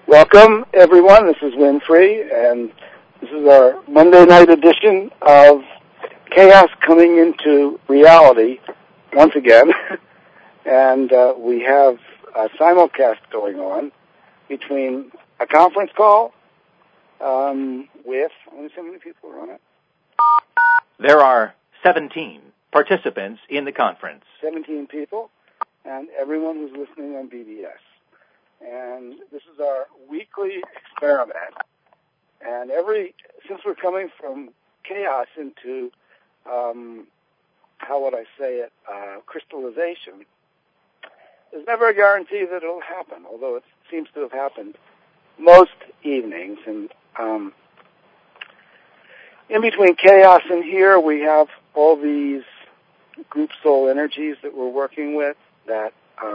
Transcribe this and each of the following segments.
Welcome, everyone. This is Winfrey, and this is our Monday night edition of Chaos Coming into Reality once again. And we have a simulcast going on between a conference call with, let me see how many people are on it. There are 17 participants in the conference. 17 people, and everyone who's listening on BBS. And this is our weekly experiment. And since we're coming from chaos into, how would I say it, crystallization, there's never a guarantee that it'll happen, although it seems to have happened most evenings. And in between chaos and here, we have all these group soul energies that we're working with that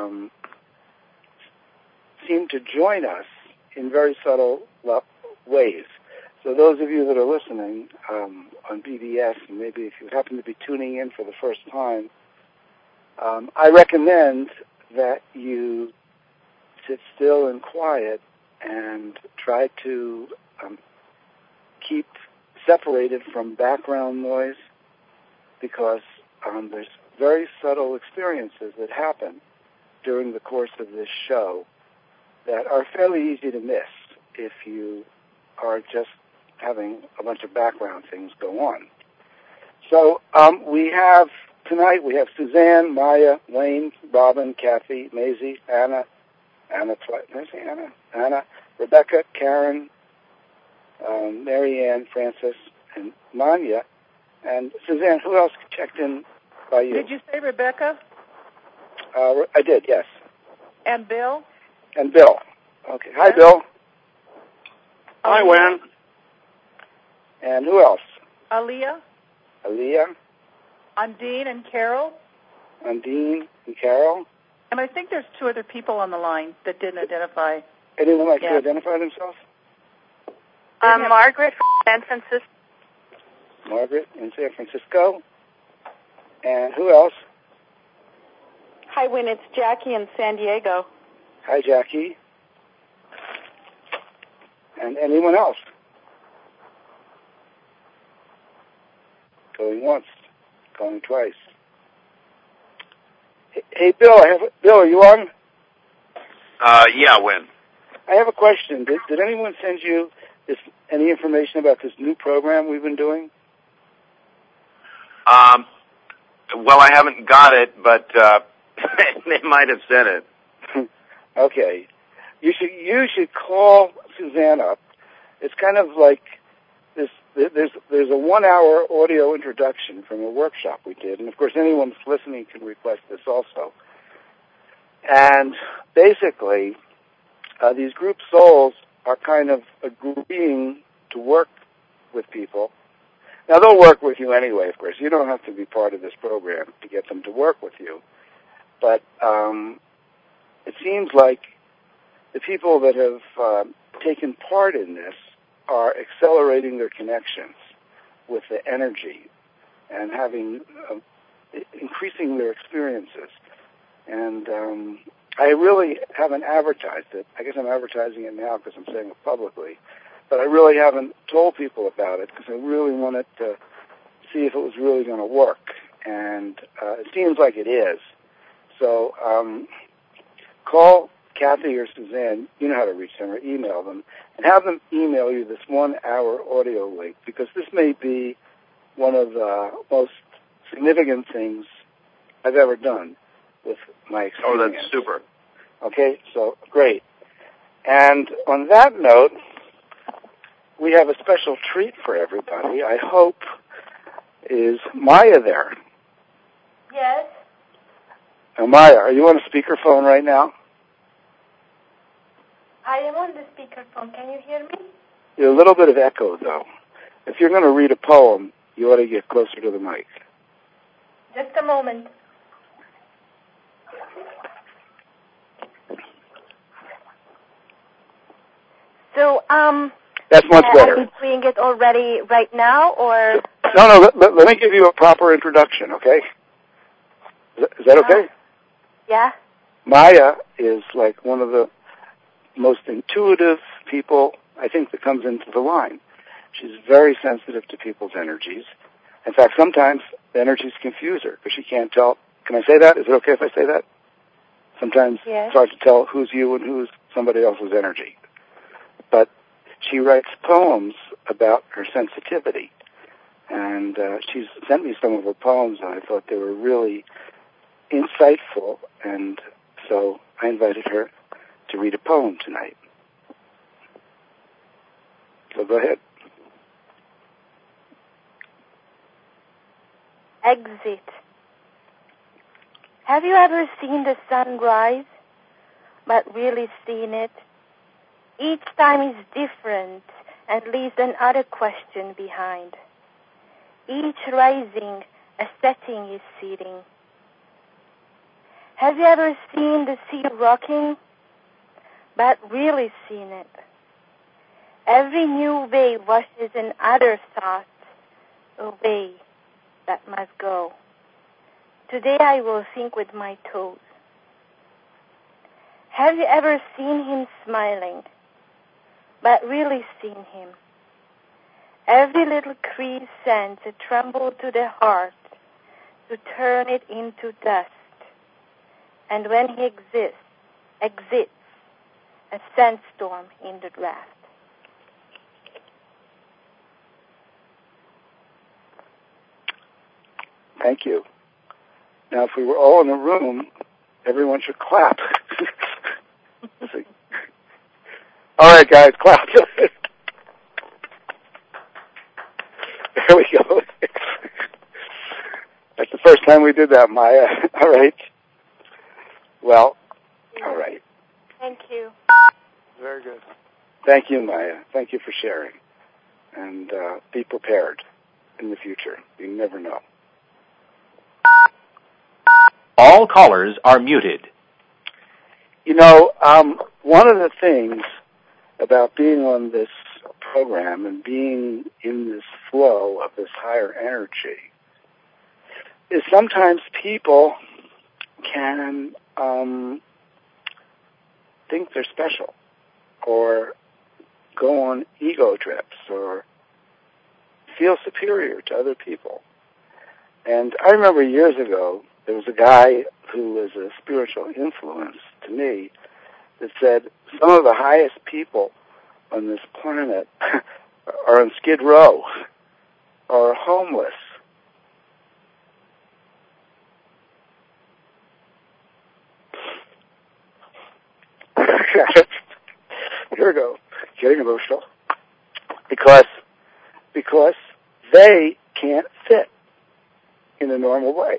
seem to join us in very subtle ways. So those of you that are listening on BBS, and maybe if you happen to be tuning in for the first time, I recommend that you sit still and quiet and try to keep separated from background noise, because there's very subtle experiences that happen during the course of this show that are fairly easy to miss if you are just having a bunch of background things go on. So tonight we have Suzanne, Maya, Wayne, Robin, Kathy, Maisie, Anna, Rebecca, Karen, Marianne, Francis, and Manya. And Suzanne, who else checked in by you? Did you say Rebecca? I did, yes. And Bill? And Bill. Okay. Hi, Bill. Hi, Wen. And who else? Aaliyah. Undine and Carol. And Carol. And I think there's two other people on the line that didn't identify. Anyone like to identify themselves? Margaret from San Francisco. Margaret in San Francisco. And who else? Hi, Win. It's Jackie in San Diego. Hi, Jackie. And anyone else? Going once, going twice. Hey, Bill. Bill, are you on? Yeah, Win. I have a question. Did anyone send you any information about this new program we've been doing? Well, I haven't got it, but they might have sent it. Okay. You should call Suzanne up. It's kind of like this. There's a 1-hour audio introduction from a workshop we did, and of course anyone listening can request this also. And basically, these group souls are kind of agreeing to work with people. Now they'll work with you anyway, of course. You don't have to be part of this program to get them to work with you, but it seems like the people that have taken part in this are accelerating their connections with the energy and increasing their experiences. And I really haven't advertised it. I guess I'm advertising it now because I'm saying it publicly. But I really haven't told people about it because I really wanted to see if it was really going to work. And it seems like it is. So call Kathy or Suzanne, you know how to reach them, or email them, and have them email you this 1-hour audio link, because this may be one of the most significant things I've ever done with my experience. Oh, that's super. Okay, so great. And on that note, we have a special treat for everybody. I hope, is Maya there? Yes. Now, Maya, are you on a speakerphone right now? I am on the speakerphone. Can you hear me? There's a little bit of echo, though. If you're going to read a poem, you ought to get closer to the mic. Just a moment. So, that's much better. Are we doing it already right now, or? No, let me give you a proper introduction, okay? Is that okay? Yeah. Maya is like one of the most intuitive people, I think, that comes into the line. She's very sensitive to people's energies. In fact, sometimes the energies confuse her because she can't tell. Can I say that? Is it okay if I say that? Sometimes Yes. it's hard to tell who's you and who's somebody else's energy. But she writes poems about her sensitivity. And she's sent me some of her poems, and I thought they were really insightful. And so I invited her to read a poem tonight. So go ahead. Exit. Have you ever seen the sun rise, but really seen it? Each time is different and leaves another question behind. Each rising, a setting is seating. Have you ever seen the sea rocking, but really seen it? Every new wave washes another thought away that must go. Today I will think with my toes. Have you ever seen him smiling, but really seen him? Every little crease sends a tremble to the heart to turn it into dust. And when he exits, a sandstorm in the draft. Thank you. Now, if we were all in a room, everyone should clap. All right, guys, clap. There we go. That's the first time we did that, Maya. All right. Well, all right. Thank you. Very good. Thank you, Maya. Thank you for sharing. And be prepared in the future. You never know. All callers are muted. You know, one of the things about being on this program and being in this flow of this higher energy is sometimes people can think they're special or go on ego trips or feel superior to other people. And I remember years ago, there was a guy who was a spiritual influence to me that said some of the highest people on this planet are on Skid Row or homeless. Here we go, getting emotional. Because they can't fit in a normal way.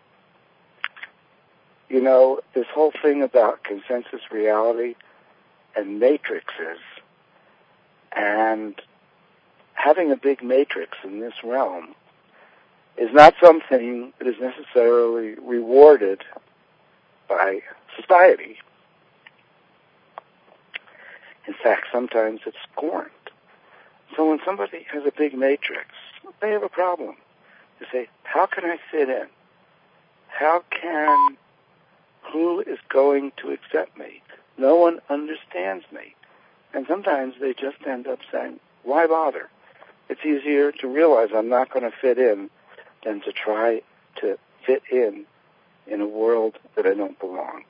You know, this whole thing about consensus reality and matrices and having a big matrix in this realm is not something that is necessarily rewarded by society. In fact, sometimes it's scorned. So when somebody has a big matrix, they have a problem. They say, how can I fit in? Who is going to accept me? No one understands me. And sometimes they just end up saying, why bother? It's easier to realize I'm not going to fit in than to try to fit in a world that I don't belong.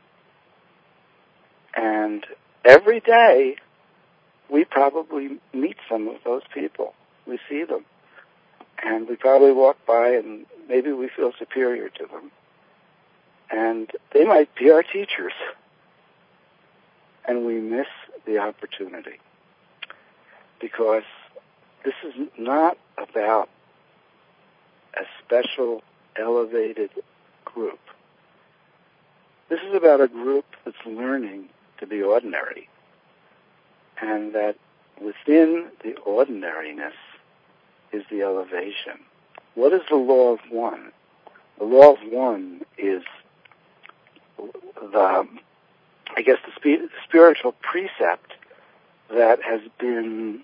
And every day, we probably meet some of those people. We see them. And we probably walk by and maybe we feel superior to them. And they might be our teachers. And we miss the opportunity. Because this is not about a special, elevated group. This is about a group that's learning to be ordinary. And that within the ordinariness is the elevation. What is the law of one? The law of one is the spiritual precept that has been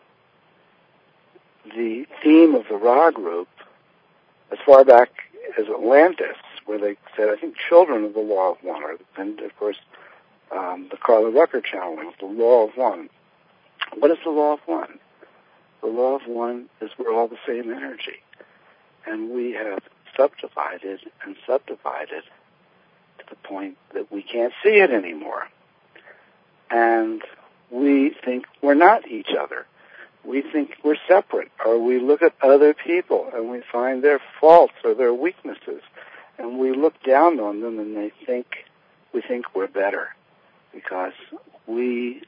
the theme of the Ra group as far back as Atlantis, where they said, I think, children of the law of one. And, of course, the Carla Rucker challenge, the law of one. What is the law of one? The law of one is we're all the same energy. And we have subdivided and subdivided to the point that we can't see it anymore. And we think we're not each other. We think we're separate. Or we look at other people and we find their faults or their weaknesses. And we look down on them and we think we're better because we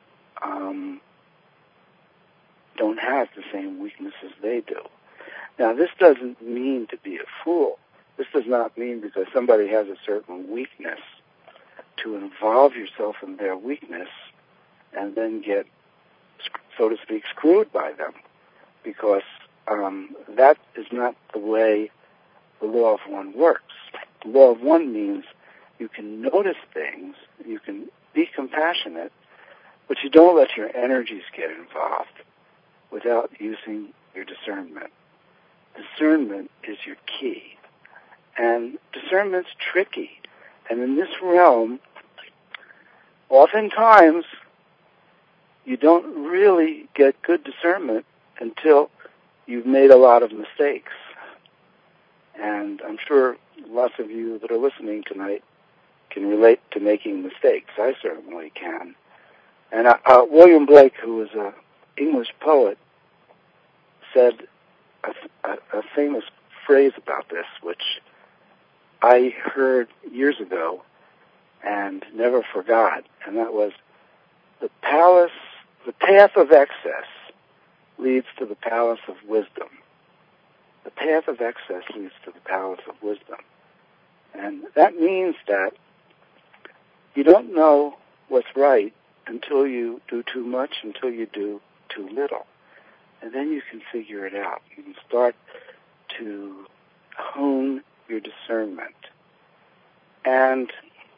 don't have the same weaknesses they do. Now, this doesn't mean to be a fool. This does not mean because somebody has a certain weakness to involve yourself in their weakness and then get, so to speak, screwed by them, because that is not the way the law of one works. The law of one means you can notice things, you can be compassionate, but you don't let your energies get involved without using your discernment. Discernment is your key. And discernment's tricky. And in this realm, oftentimes, you don't really get good discernment until you've made a lot of mistakes. And I'm sure lots of you that are listening tonight can relate to making mistakes. I certainly can. And William Blake, who was an English poet, said a famous phrase about this, which I heard years ago and never forgot, and that was, the path of excess leads to the palace of wisdom. The path of excess leads to the palace of wisdom. And that means that you don't know what's right until you do too much, until you do too little. And then you can figure it out. You can start to hone your discernment. And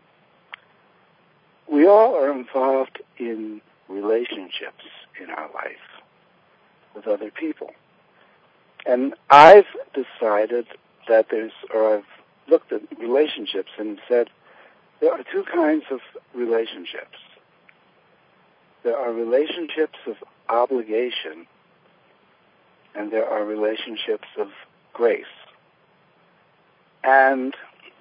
we all are involved in relationships in our life with other people. And I've decided that I've looked at relationships and said there are two kinds of relationships. There are relationships of obligation, and there are relationships of grace. And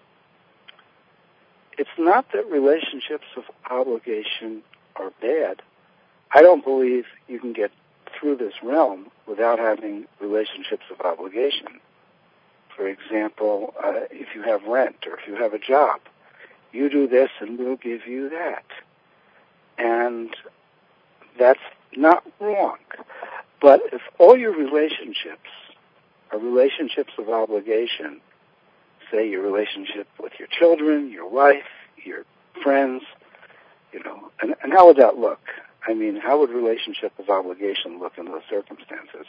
it's not that relationships of obligation are bad. I don't believe you can get through this realm without having relationships of obligation. For example, if you have rent or if you have a job, you do this and we'll give you that. And that's not wrong. But if all your relationships are relationships of obligation, say your relationship with your children, your wife, your friends, and how would that look? I mean, how would relationship of obligation look in those circumstances?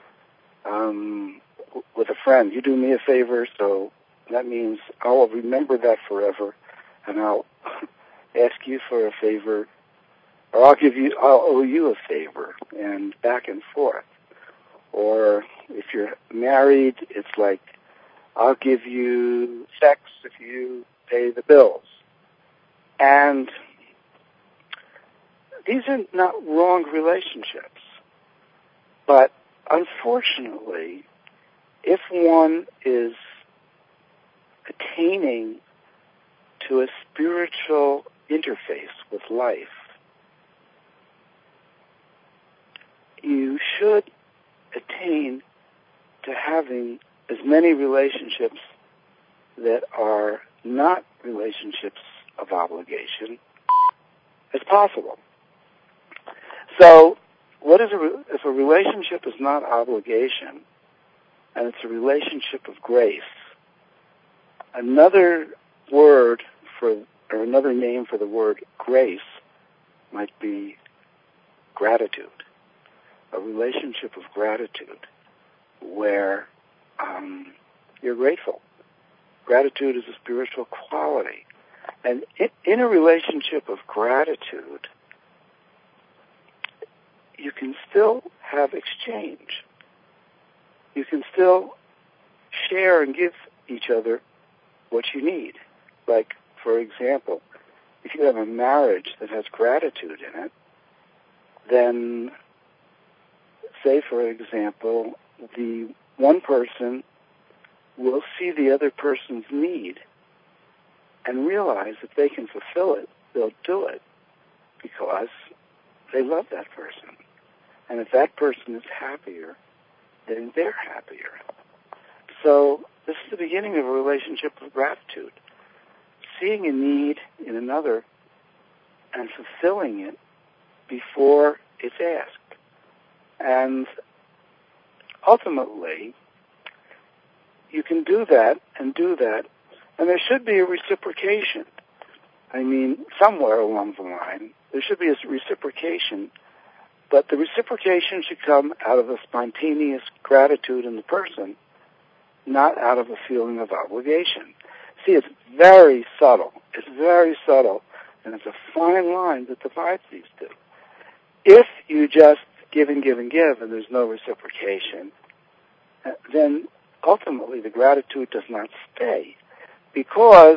With a friend, you do me a favor, so that means I'll remember that forever, and I'll ask you for a favor, or I'll owe you a favor, and back and forth. Or if you're married, it's like, I'll give you sex if you pay the bills. And these are not wrong relationships. But unfortunately, if one is attaining to a spiritual interface with life, you should attain to having as many relationships that are not relationships of obligation as possible. So, if a relationship is not obligation, and it's a relationship of grace, another name for the word grace might be gratitude. A relationship of gratitude where you're grateful. Gratitude is a spiritual quality. And in a relationship of gratitude, you can still have exchange. You can still share and give each other what you need. Like, for example, if you have a marriage that has gratitude in it, then, say, for example, the one person will see the other person's need and realize if they can fulfill it, they'll do it because they love that person. And if that person is happier, then they're happier. So this is the beginning of a relationship of gratitude. Seeing a need in another and fulfilling it before it's asked. And ultimately, you can do that, and there should be a reciprocation. I mean, somewhere along the line, there should be a reciprocation, but the reciprocation should come out of a spontaneous gratitude in the person, not out of a feeling of obligation. See, it's very subtle. It's very subtle, and it's a fine line that divides these two. If you just give and give and give, and there's no reciprocation, then ultimately the gratitude does not stay, because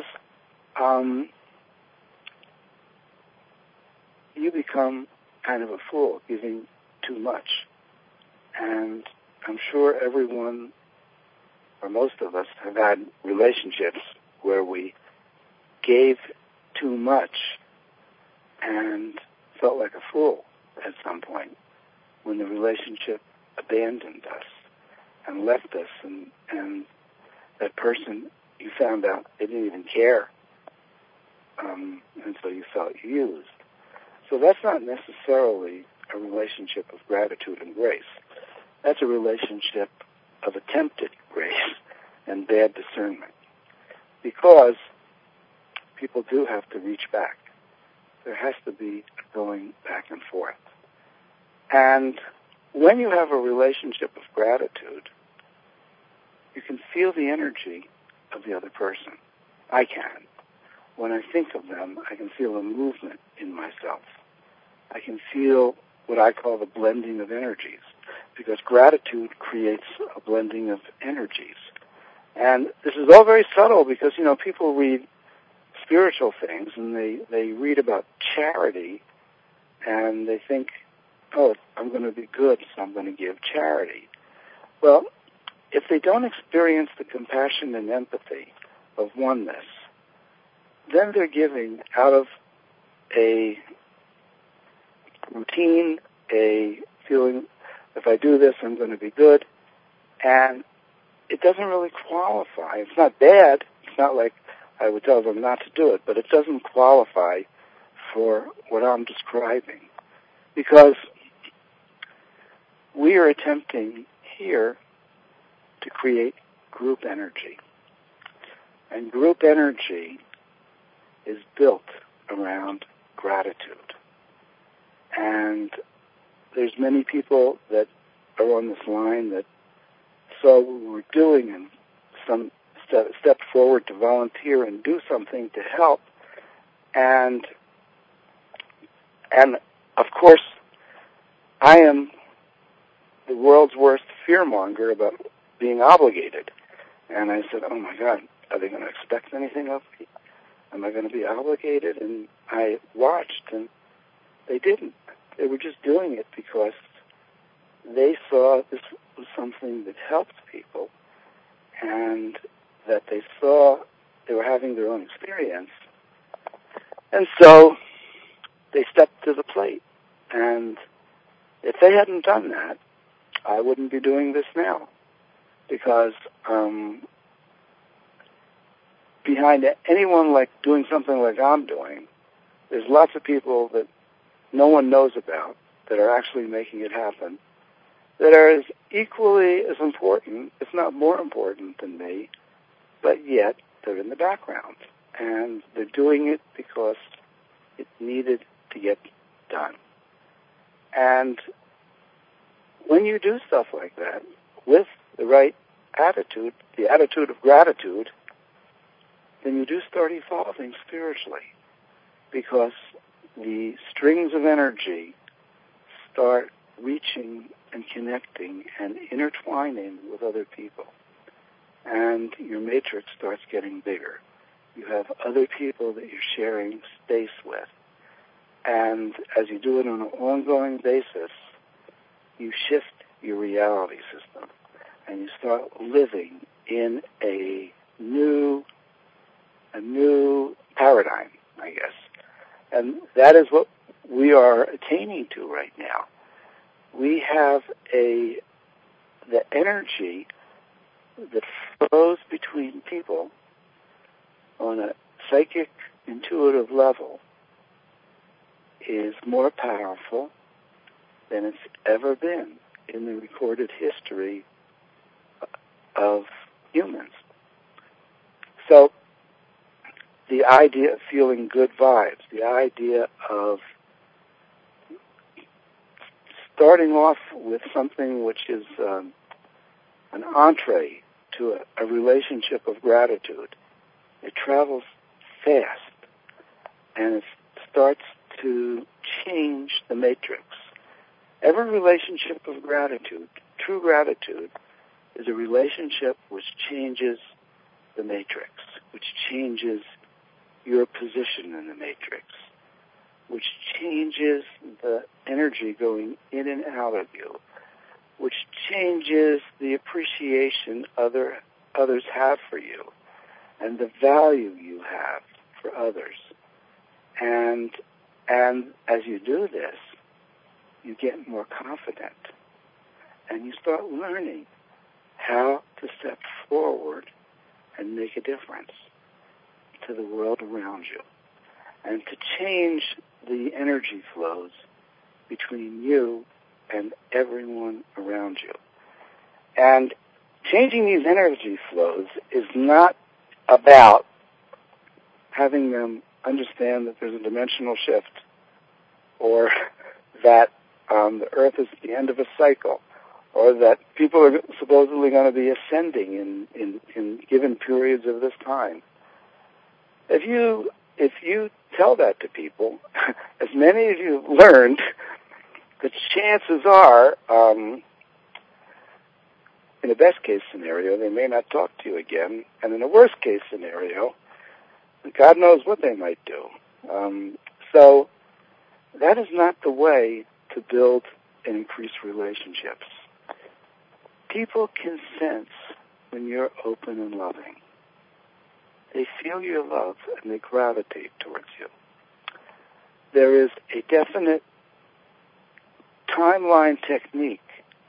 you become kind of a fool giving too much. And I'm sure everyone, or most of us, have had relationships where we gave too much and felt like a fool at some point when the relationship abandoned us and left us, and that person, you found out they didn't even care, and so you felt used. So that's not necessarily a relationship of gratitude and grace. That's a relationship of attempted grace and bad discernment, because people do have to reach back. There has to be going back and forth. And when you have a relationship of gratitude, you can feel the energy of the other person. I can. When I think of them, I can feel a movement in myself. I can feel what I call the blending of energies, because gratitude creates a blending of energies. And this is all very subtle because, people read spiritual things and they read about charity and they think, oh, I'm going to be good, so I'm going to give charity. Well, if they don't experience the compassion and empathy of oneness, then they're giving out of a routine, a feeling, if I do this, I'm going to be good, and it doesn't really qualify. It's not bad. It's not like I would tell them not to do it, but it doesn't qualify for what I'm describing, because we are attempting here to create group energy. And group energy is built around gratitude. And there's many people that are on this line that saw what we were doing and some stepped forward to volunteer and do something to help. And of course, I am the world's worst fearmonger about being obligated. And I said, oh my God, are they going to expect anything of me? Am I going to be obligated? And I watched, and they didn't. They were just doing it because they saw this was something that helped people, and that they saw they were having their own experience. And so they stepped to the plate. And if they hadn't done that, I wouldn't be doing this now. Because behind anyone like doing something like I'm doing, there's lots of people that no one knows about that are actually making it happen, that are as equally as important, if not more important than me, but yet they're in the background. And they're doing it because it needed to get done. And when you do stuff like that with the right attitude, the attitude of gratitude, then you do start evolving spiritually, because the strings of energy start reaching and connecting and intertwining with other people. And your matrix starts getting bigger. You have other people that you're sharing space with. And as you do it on an ongoing basis, you shift your reality system and you start living in a new paradigm, I guess. And that is what we are attaining to right now. We have the energy that flows between people on a psychic, intuitive level is more powerful than it's ever been in the recorded history of humans. So the idea of feeling good vibes, the idea of starting off with something which is an entree to a relationship of gratitude, it travels fast and it starts to change the matrix. Every relationship of gratitude, true gratitude, is a relationship which changes the matrix, which changes your position in the matrix, which changes the energy going in and out of you, which changes the appreciation others have for you and the value you have for others. And as you do this, you get more confident and you start learning how to step forward and make a difference to the world around you and to change the energy flows between you and everyone around you. And changing these energy flows is not about having them understand that there's a dimensional shift or that the Earth is at the end of a cycle or that people are supposedly going to be ascending in given periods of this time. If you tell that to people, as many of you have learned, the chances are, in a best case scenario, they may not talk to you again, and in a worst case scenario, God knows what they might do. So that is not the way to build and increase relationships. People can sense when you're open and loving. They feel your love and they gravitate towards you. There is a definite timeline technique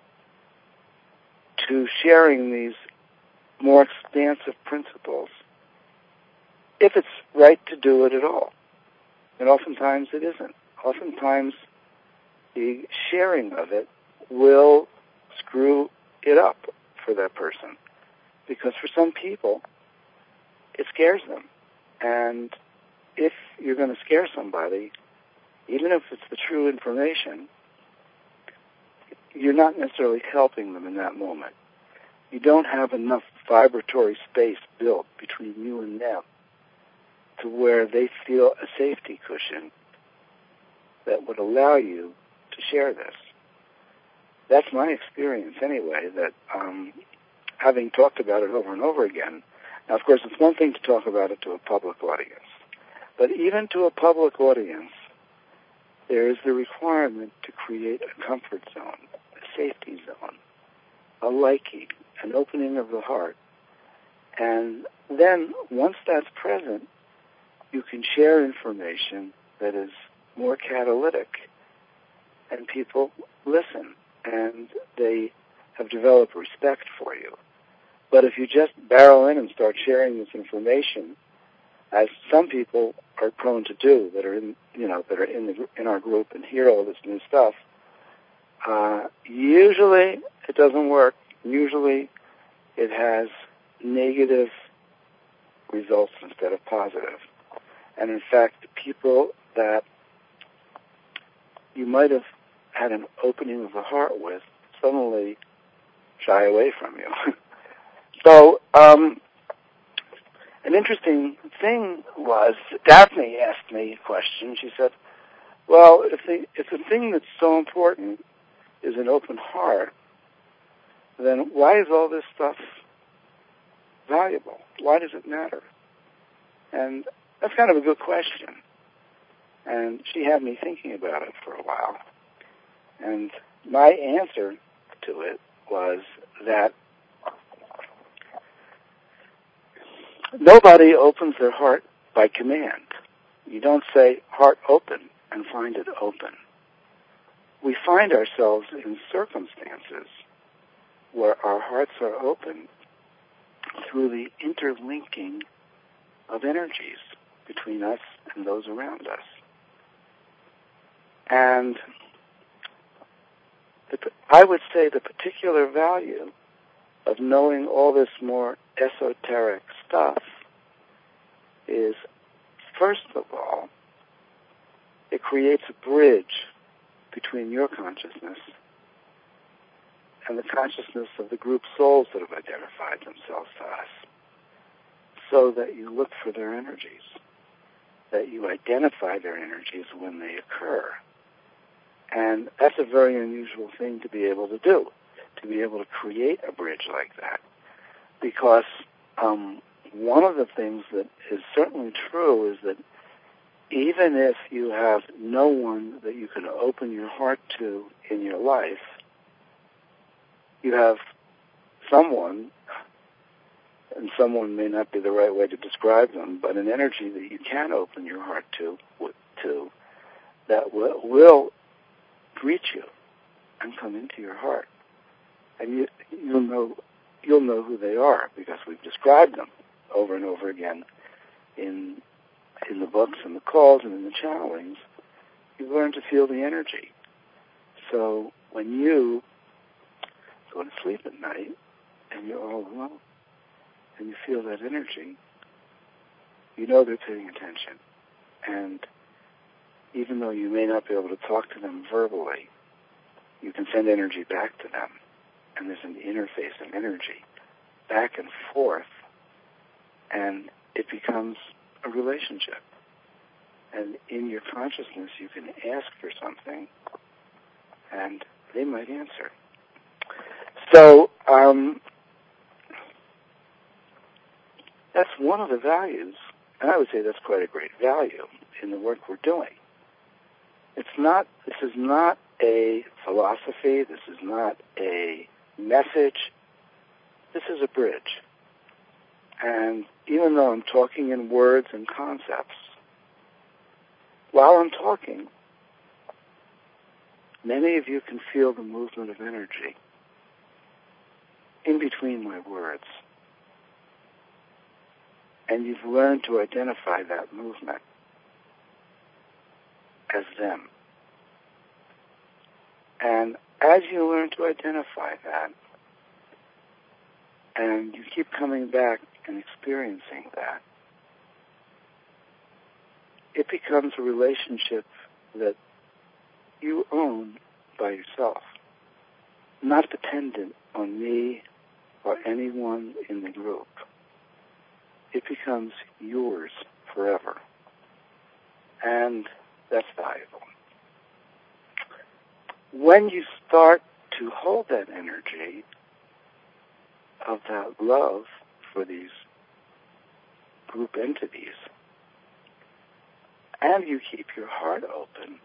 to sharing these more expansive principles if it's right to do it at all. And oftentimes it isn't. Oftentimes the sharing of it will screw it up for that person. Because for some people, it scares them. And if you're going to scare somebody, even if it's the true information, you're not necessarily helping them in that moment. You don't have enough vibratory space built between you and them to where they feel a safety cushion that would allow you to share this. That's my experience anyway, that having talked about it over and over again. Now, of course, it's one thing to talk about it to a public audience. But even to a public audience, there is the requirement to create a comfort zone, a safety zone, a liking, an opening of the heart. And then, once that's present, you can share information that is more catalytic, and people listen, and they have developed respect for you. But if you just barrel in and start sharing this information, as some people are prone to do, that are in our group and hear all this new stuff, usually it doesn't work. Usually it has negative results instead of positive. And in fact, people that you might have had an opening of the heart with suddenly shy away from you. So, an interesting thing was, Daphne asked me a question. She said, well, if the thing that's so important is an open heart, then why is all this stuff valuable? Why does it matter? And that's kind of a good question. And she had me thinking about it for a while. And my answer to it was that nobody opens their heart by command. You don't say, heart open, and find it open. We find ourselves in circumstances where our hearts are open through the interlinking of energies between us and those around us. And I would say the particular value of knowing all this more esoteric stuff is, first of all, it creates a bridge between your consciousness and the consciousness of the group souls that have identified themselves to us, so that you look for their energies, that you identify their energies when they occur. And that's a very unusual thing to be able to do, to be able to create a bridge like that. Because one of the things that is certainly true is that even if you have no one that you can open your heart to in your life, you have someone, and someone may not be the right way to describe them, but an energy that you can open your heart to that will greet you and come into your heart. And you'll know who they are, because we've described them over and over again in the books and the calls and in the channelings. You learn to feel the energy. So when you go to sleep at night and you're all alone and you feel that energy, you know they're paying attention. And even though you may not be able to talk to them verbally, you can send energy back to them. And there's an interface of energy back and forth, and it becomes a relationship. And in your consciousness, you can ask for something, and they might answer. So that's one of the values, and I would say that's quite a great value in the work we're doing. This is not a philosophy, this is not a message, this is a bridge. And even though I'm talking in words and concepts, while I'm talking, many of you can feel the movement of energy in between my words. And you've learned to identify that movement as them. And as you learn to identify that, and you keep coming back and experiencing that, it becomes a relationship that you own by yourself, not dependent on me or anyone in the group. It becomes yours forever. And that's valuable. When you start to hold that energy of that love for these group entities, and you keep your heart open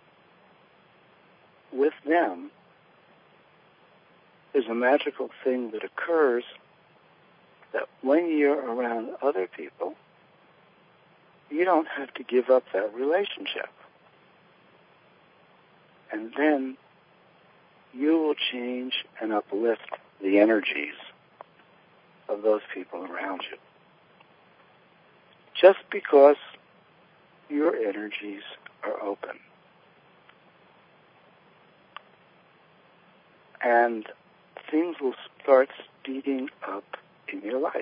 with them, there's a magical thing that occurs that when you're around other people, you don't have to give up that relationship. And then you will change and uplift the energies of those people around you. Just because your energies are open. And things will start speeding up in your life.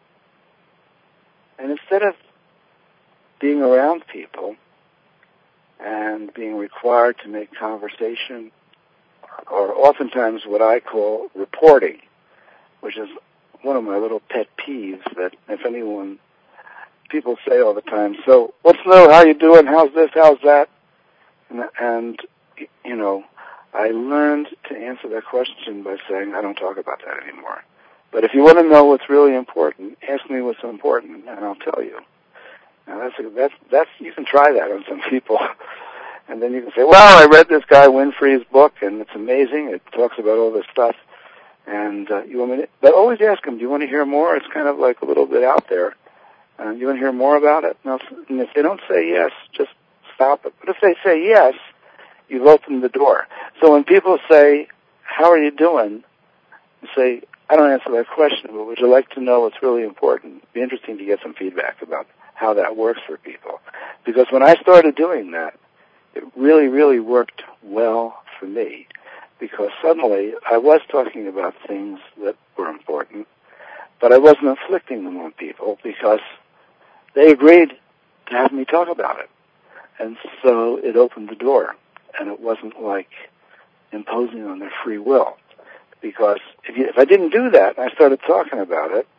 And instead of being around people and being required to make conversation, or oftentimes what I call reporting, which is one of my little pet peeves that if anyone, people say all the time, so what's new, how you doing, how's this, how's that? And you know, I learned to answer that question by saying I don't talk about that anymore. But if you want to know what's really important, ask me what's important, and I'll tell you. Now that's you can try that on some people, and then you can say, well, I read this guy Winfrey's book, and it's amazing. It talks about all this stuff, and you want me to, but always ask them, do you want to hear more? It's kind of like a little bit out there. You want to hear more about it? No, and if they don't say yes, just stop it. But if they say yes, you've opened the door. So when people say, how are you doing? You say, I don't answer that question, but would you like to know what's really important? It'd be interesting to get some feedback about how that works for people. Because when I started doing that, it really, really worked well for me. Because suddenly I was talking about things that were important, but I wasn't inflicting them on people because they agreed to have me talk about it. And so it opened the door. And it wasn't like imposing on their free will. Because if I didn't do that, and I started talking about it,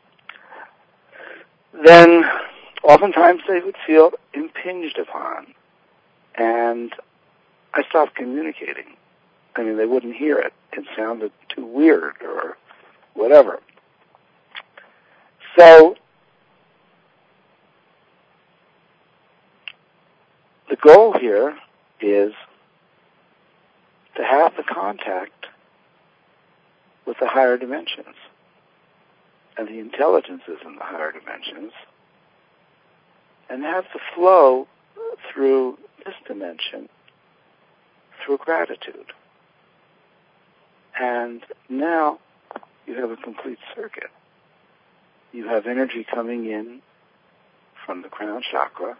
then oftentimes they would feel impinged upon. And I stopped communicating. I mean, they wouldn't hear it. It sounded too weird or whatever. So the goal here is to have the contact with the higher dimensions and the intelligences in the higher dimensions, and have the flow through this dimension through gratitude. And now you have a complete circuit. You have energy coming in from the crown chakra,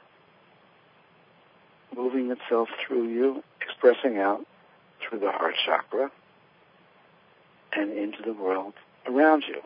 moving itself through you, expressing out through the heart chakra, and into the world around you.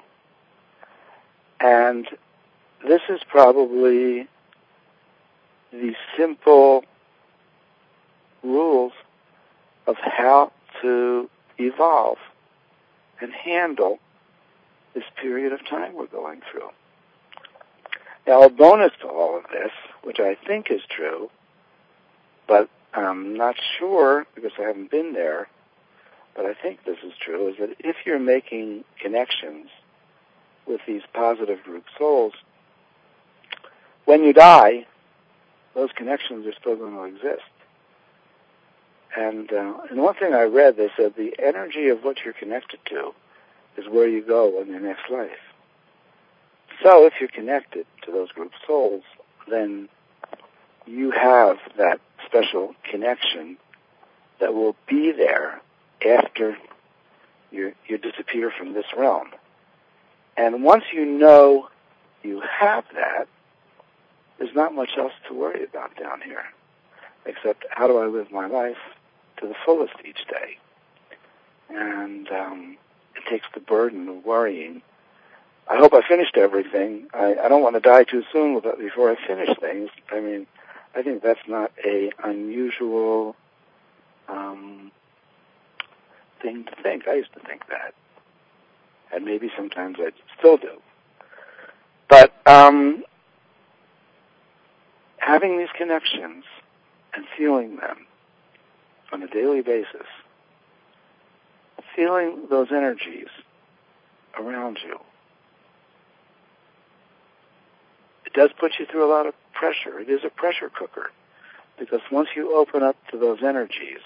And this is probably the simple rules of how to evolve and handle this period of time we're going through. Now, a bonus to all of this, which I think is true, but I'm not sure because I haven't been there, but I think this is true, is that if you're making connections with these positive group souls, when you die, those connections are still going to exist. And one thing I read, they said the energy of what you're connected to is where you go in your next life. So if you're connected to those group souls, then you have that special connection that will be there after you disappear from this realm. And once you know you have that, there's not much else to worry about down here, except how do I live my life to the fullest each day. And it takes the burden of worrying. I hope I finished everything. I don't want to die too soon before I finish things. I mean, I think that's not a unusual thing to think. I used to think that. And maybe sometimes I still do. But having these connections and feeling them on a daily basis, feeling those energies around you, it does put you through a lot of pressure. It is a pressure cooker, because once you open up to those energies,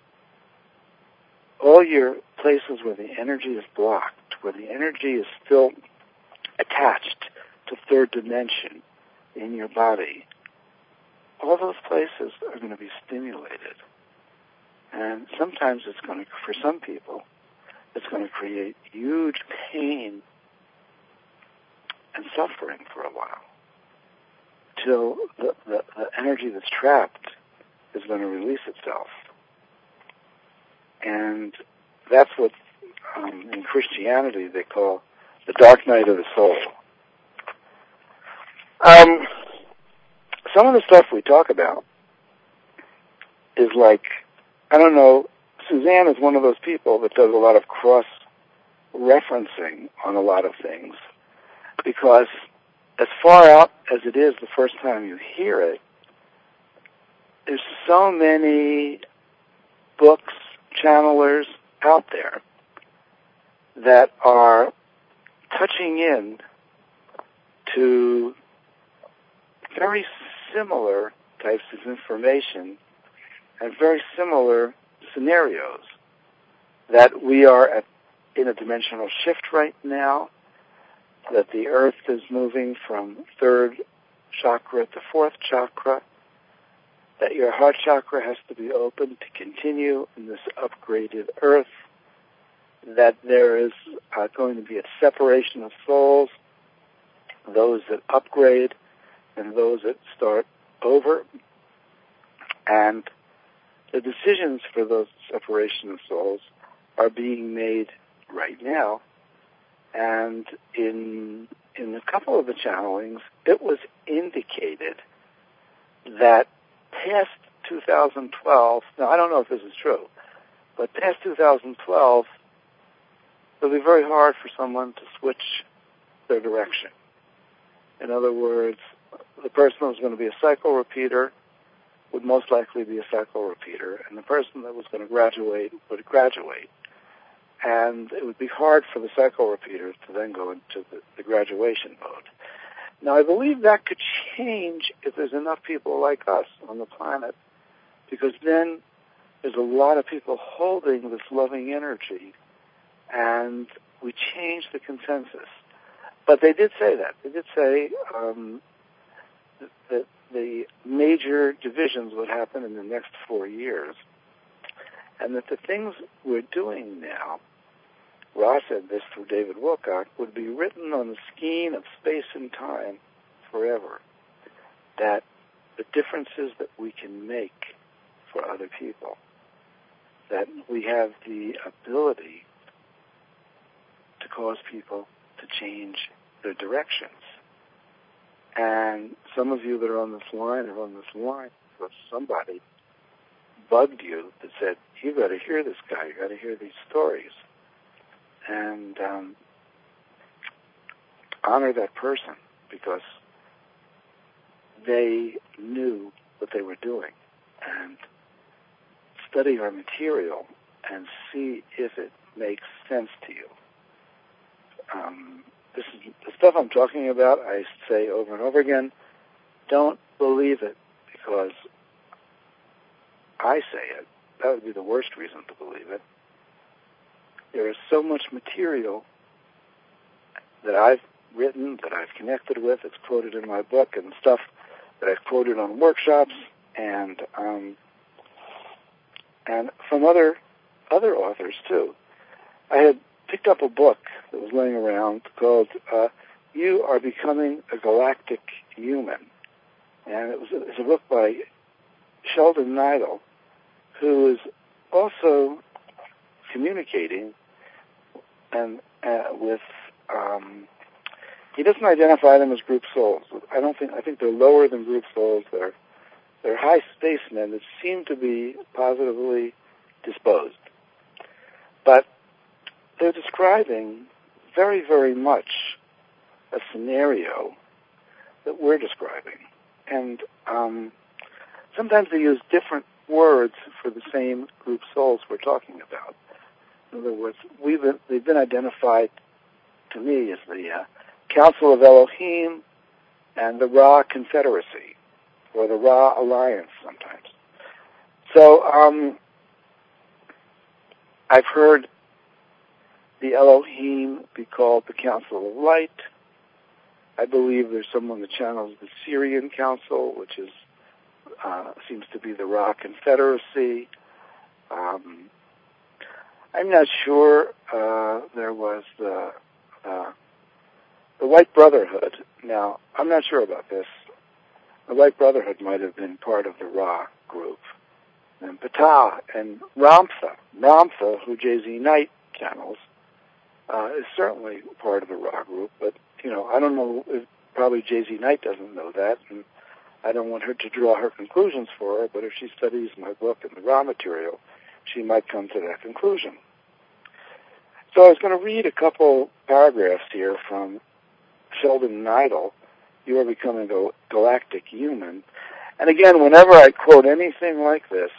all your places where the energy is blocked, where the energy is still attached to third dimension in your body, all those places are going to be stimulated. And sometimes it's going to, for some people, it's going to create huge pain and suffering for a while, till the energy that's trapped is going to release itself. And that's what in Christianity they call the dark night of the soul. Some of the stuff we talk about is like, I don't know, Suzanne is one of those people that does a lot of cross-referencing on a lot of things, because as far out as it is the first time you hear it, there's so many books, channelers out there that are touching in to very similar types of information and very similar scenarios, that we are in a dimensional shift right now, that the earth is moving from third chakra to fourth chakra, that your heart chakra has to be open to continue in this upgraded earth, that there is going to be a separation of souls, those that upgrade and those that start over, and the decisions for those separation of souls are being made right now. And in a couple of the channelings, it was indicated that past 2012, now I don't know if this is true, but past 2012, it'll be very hard for someone to switch their direction. In other words, the person who's going to be a cycle repeater would most likely be a cycle repeater, and the person that was going to graduate would graduate. And it would be hard for the cycle repeaters to then go into the graduation mode. Now, I believe that could change if there's enough people like us on the planet, because then there's a lot of people holding this loving energy, and we change the consensus. But they did say that. They did say that the major divisions would happen in the next 4 years, and that the things we're doing now, Ra said this through David Wilcock, would be written on the skein of space and time forever. That the differences that we can make for other people, that we have the ability to cause people to change their directions. And some of you that are on this line because somebody bugged you that said, you got to hear this guy, you got to hear these stories. And honor that person, because they knew what they were doing. And study our material and see if it makes sense to you. This is the stuff I'm talking about. I say over and over again, don't believe it because I say it. That would be the worst reason to believe it. There is so much material that I've written, that I've connected with, it's quoted in my book, and stuff that I've quoted on workshops, and from other authors too. I had picked up a book that was laying around called "You Are Becoming a Galactic Human," and it's a book by Sheldon Neidl, who is also communicating and with he doesn't identify them as group souls. I think they're lower than group souls. They're high spacemen that seem to be positively disposed. But they're describing very, very much a scenario that we're describing. And sometimes they use different words for the same group souls we're talking about. In other words, they've been identified to me as the Council of Elohim and the Ra Confederacy, or the Ra Alliance sometimes. So I've heard the Elohim be called the Council of Light. I believe there's someone that channels the Syrian Council, which is seems to be the Ra Confederacy. I'm not sure. There was the White Brotherhood. Now, I'm not sure about this. The White Brotherhood might have been part of the Ra group. And Ptah and Ramtha, who J.Z. Knight channels, is certainly part of the Ra group. But, I don't know, probably J.Z. Knight doesn't know that, and I don't want her to draw her conclusions for her, but if she studies my book and the Ra material, she might come to that conclusion. So I was going to read a couple paragraphs here from Sheldon Neidl, You Are Becoming a Galactic Human. And again, whenever I quote anything like this,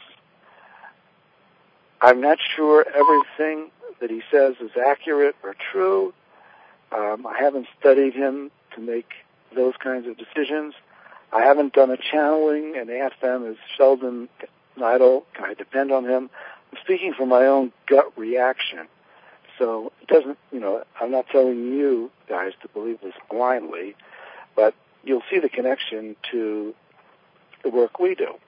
I'm not sure everything that he says is accurate or true. I haven't studied him to make those kinds of decisions. I haven't done a channeling and asked them, is Sheldon Neidl, can I depend on him? I'm speaking from my own gut reaction. So it doesn't, I'm not telling you guys to believe this blindly, but you'll see the connection to the work we do.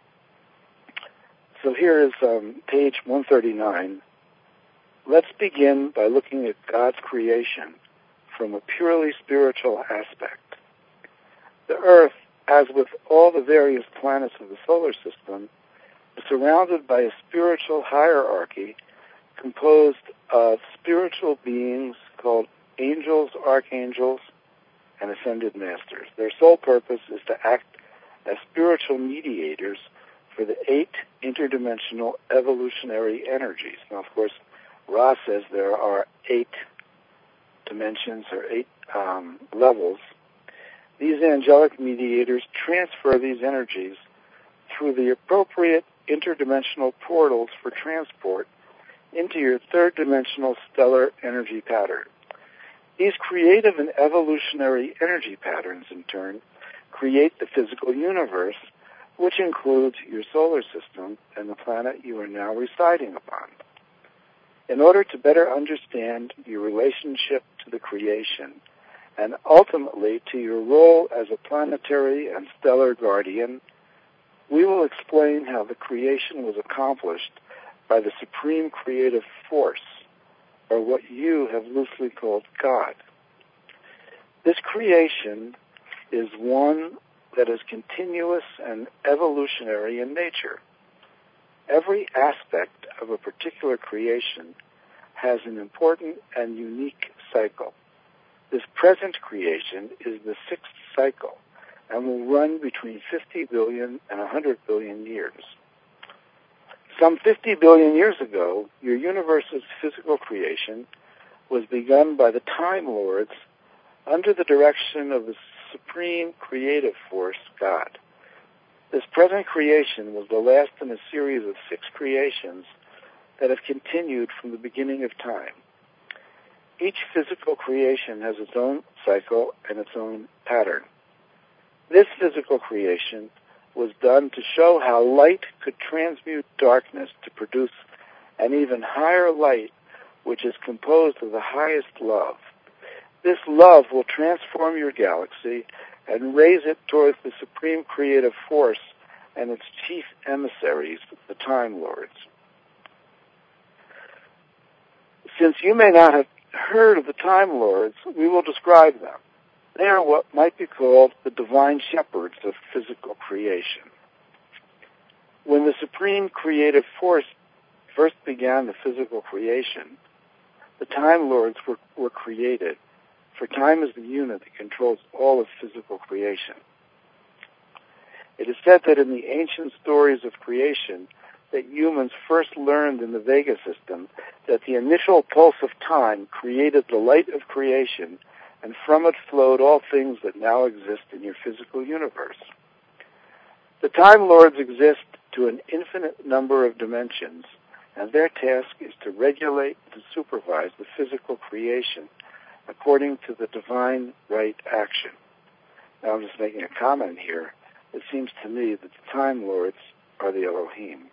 So here is page 139. Let's begin by looking at God's creation from a purely spiritual aspect. The Earth, as with all the various planets of the solar system, is surrounded by a spiritual hierarchy composed of spiritual beings called angels, archangels, and ascended masters. Their sole purpose is to act as spiritual mediators for the 8 interdimensional evolutionary energies. Now, of course, Ra says there are 8 dimensions or 8 levels. These angelic mediators transfer these energies through the appropriate interdimensional portals for transport into your 3rd dimensional stellar energy pattern. These creative and evolutionary energy patterns, in turn, create the physical universe, which includes your solar system and the planet you are now residing upon. In order to better understand your relationship to the creation, and ultimately to your role as a planetary and stellar guardian, we will explain how the creation was accomplished by the supreme creative force, or what you have loosely called God. This creation is one that is continuous and evolutionary in nature. Every aspect of a particular creation has an important and unique cycle. This present creation is the 6th cycle and will run between 50 billion and 100 billion years. Some 50 billion years ago, your universe's physical creation was begun by the Time Lords under the direction of the supreme creative force, God. This present creation was the last in a series of 6 creations that have continued from the beginning of time. Each physical creation has its own cycle and its own pattern. This physical creation was done to show how light could transmute darkness to produce an even higher light, which is composed of the highest love. This love will transform your galaxy and raise it towards the supreme creative force and its chief emissaries, the Time Lords. Since you may not have heard of the Time Lords, we will describe them. They are what might be called the divine shepherds of physical creation. When the supreme creative force first began the physical creation, the Time Lords were created, for time is the unit that controls all of physical creation. It is said that in the ancient stories of creation, that humans first learned in the Vega system that the initial pulse of time created the light of creation, and from it flowed all things that now exist in your physical universe. The Time Lords exist to an infinite number of dimensions, and their task is to regulate and supervise the physical creation according to the divine right action. Now I'm just making a comment here. It seems to me that the Time Lords are the Elohim.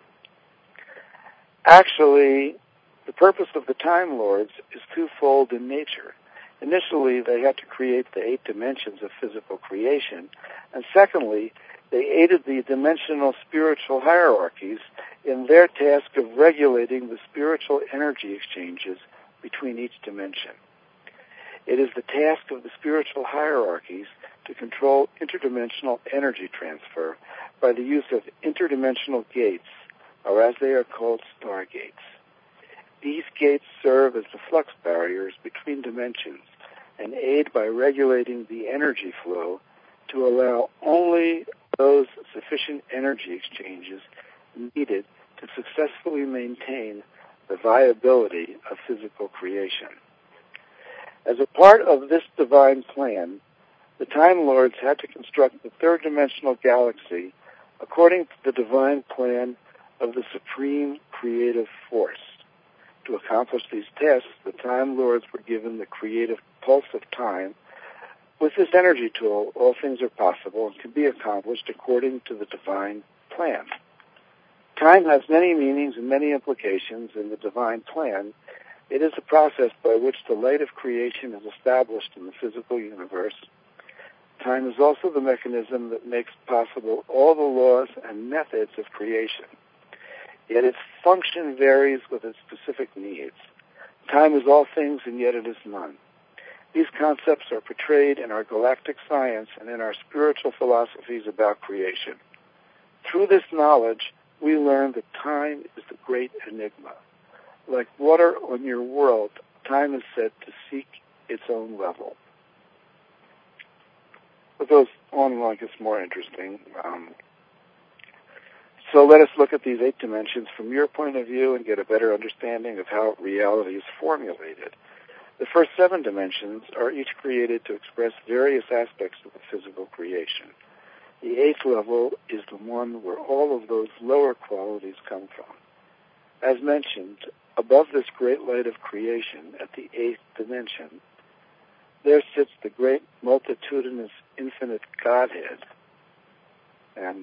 Actually, the purpose of the Time Lords is twofold in nature. Initially, they had to create the 8 dimensions of physical creation, and secondly, they aided the dimensional spiritual hierarchies in their task of regulating the spiritual energy exchanges between each dimension. It is the task of the spiritual hierarchies to control interdimensional energy transfer by the use of interdimensional gates, or as they are called, stargates. These gates serve as the flux barriers between dimensions and aid by regulating the energy flow to allow only those sufficient energy exchanges needed to successfully maintain the viability of physical creation. As a part of this divine plan, the Time Lords had to construct the 3rd dimensional galaxy according to the divine plan of the supreme creative force. To accomplish these tasks, the Time Lords were given the creative pulse of time, With this energy tool, all things are possible and can be accomplished according to the divine plan. Time has many meanings and many implications in the divine plan. It is a process by which the light of creation is established in the physical universe. Time is also the mechanism that makes possible all the laws and methods of creation. Yet its function varies with its specific needs. Time is all things, and yet it is none. These concepts are portrayed in our galactic science and in our spiritual philosophies about creation. Through this knowledge, we learn that time is the great enigma. Like water on your world, time is said to seek its own level. It goes on like it's more interesting. So let us look at these 8 dimensions from your point of view and get a better understanding of how reality is formulated. The first 7 dimensions are each created to express various aspects of the physical creation. The 8th level is the one where all of those lower qualities come from. As mentioned, above this great light of creation, at the 8th dimension, there sits the great multitudinous infinite Godhead. And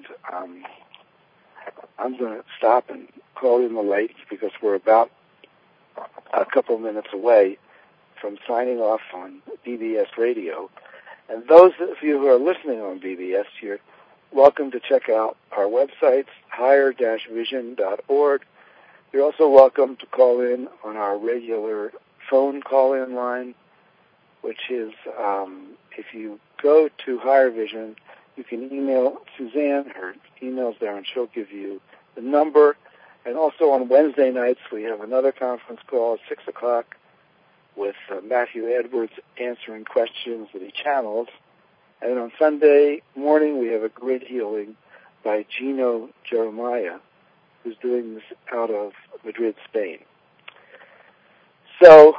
I'm going to stop and call in the lights because we're about a couple minutes away from signing off on BBS Radio. And those of you who are listening on BBS, you're welcome to check out our websites, higher-vision.org. You're also welcome to call in on our regular phone call-in line, which is, if you go to Higher Vision, you can email Suzanne. Her email's there, and she'll give you the number. And also on Wednesday nights, we have another conference call at 6 o'clock with Matthew Edwards answering questions that he channels. And on Sunday morning, we have a great healing by Gino Jeremiah, who's doing this out of Madrid, Spain. So,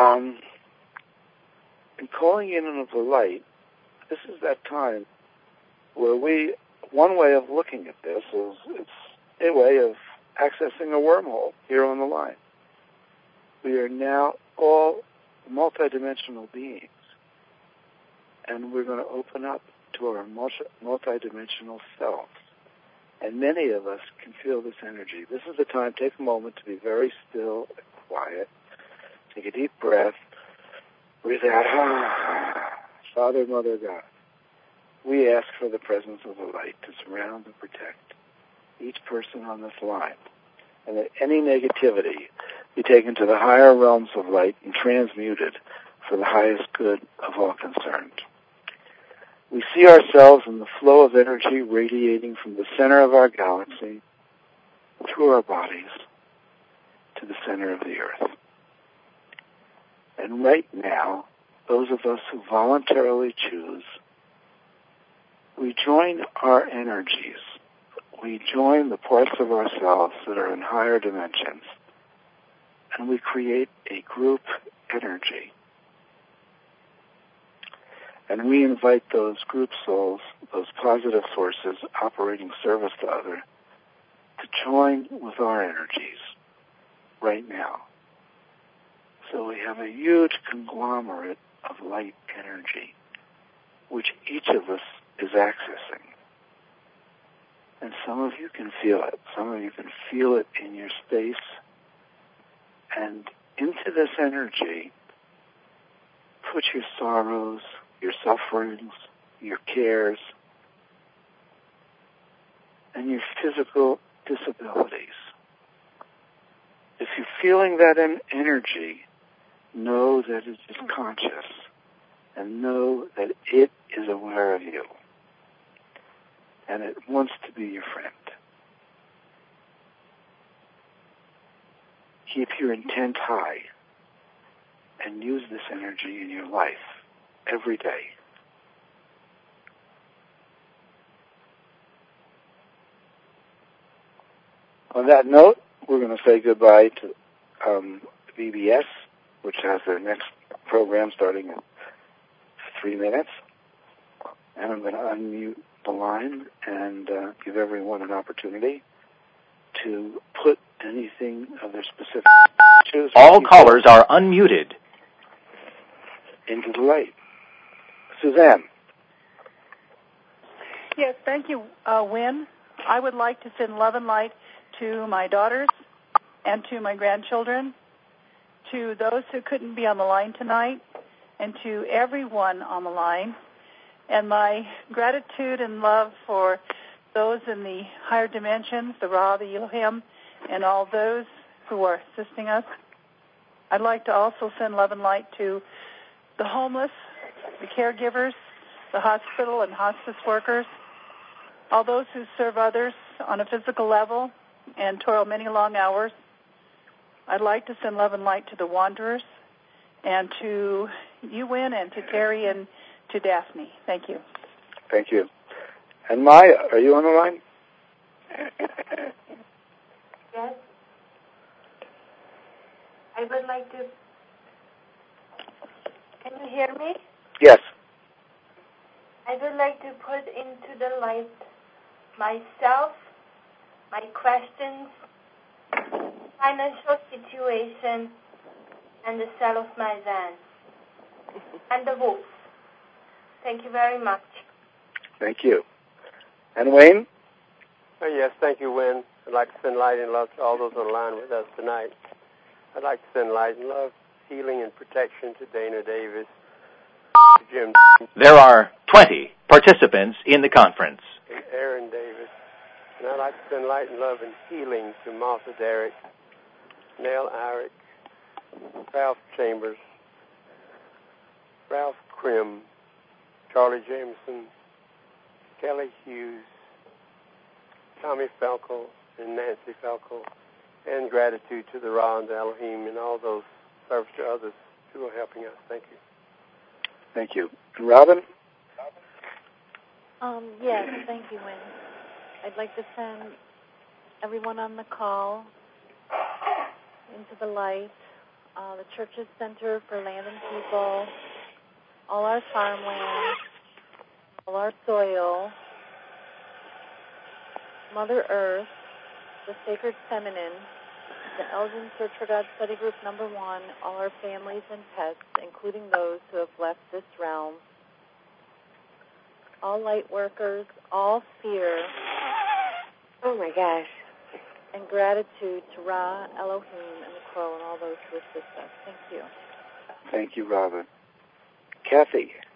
in calling in of the light, this is that time where one way of looking at this is it's a way of accessing a wormhole here on the line. We are now all multidimensional beings, and we're going to open up to our multidimensional selves. And many of us can feel this energy. This is the time. Take a moment to be very still and quiet. Take a deep breath. Breathe out. Father, Mother, God, we ask for the presence of the light to surround and protect each person on this line, and that any negativity be taken to the higher realms of light and transmuted for the highest good of all concerned. We see ourselves in the flow of energy radiating from the center of our galaxy through our bodies to the center of the earth. And right now, those of us who voluntarily choose, we join our energies. We join the parts of ourselves that are in higher dimensions, and we create a group energy. And we invite those group souls, those positive sources operating service to others, to join with our energies right now. So we have a huge conglomerate of light energy, which each of us is accessing. And some of you can feel it. Some of you can feel it in your space. And into this energy, put your sorrows, your sufferings, your cares, and your physical disabilities. If you're feeling that energy, know that it is conscious, and know that it is aware of you, and it wants to be your friend. Keep your intent high, and use this energy in your life every day. On that note, we're going to say goodbye to BBS, which has their next program starting in 3 minutes. And I'm going to unmute the line and give everyone an opportunity to put anything of their specific issues. All callers are unmuted. Into the light. Suzanne. Yes, thank you, Wynn. I would like to send love and light to my daughters and to my grandchildren, to those who couldn't be on the line tonight, and to everyone on the line. And my gratitude and love for those in the higher dimensions, the Ra, the Elohim, and all those who are assisting us. I'd like to also send love and light to the homeless, the caregivers, the hospital and hospice workers, all those who serve others on a physical level and toil many long hours. I'd like to send love and light to the wanderers and to you, Wynn, and to Terry and to Daphne. Thank you. Thank you. And Maya, are you on the line? Yes. I would like to... Can you hear me? Yes. I would like to put into the light myself, my questions, financial situation, and the sale of my van, and the wolf. Thank you very much. Thank you. And Wayne? Oh, yes, thank you, Wynn. I'd like to send light and love to all those on the line with us tonight. I'd like to send light and love, healing and protection to Dana Davis, to Jim. There are 20 participants in the conference. And Aaron Davis. And I'd like to send light and love and healing to Martha Derrick, Nell Irick, Ralph Chambers, Ralph Krim, Charlie Jameson, Kelly Hughes, Tommy Falco, and Nancy Falco, and gratitude to the Ra and the Elohim and all those service to others who are helping us. Thank you. Thank you. And Robin? Yes, thank you, Wynn. I'd like to send everyone on the call into the light, the Church's Center for Land and People, all our farmland, all our soil, Mother Earth, the Sacred Feminine, the Elgin Search for God Study Group number 1, all our families and pets, including those who have left this realm, all light workers, all fear. Oh, my gosh. And gratitude to Ra, Elohim, and the Crow, and all those who assist us. Thank you. Thank you, Robin. Kathy?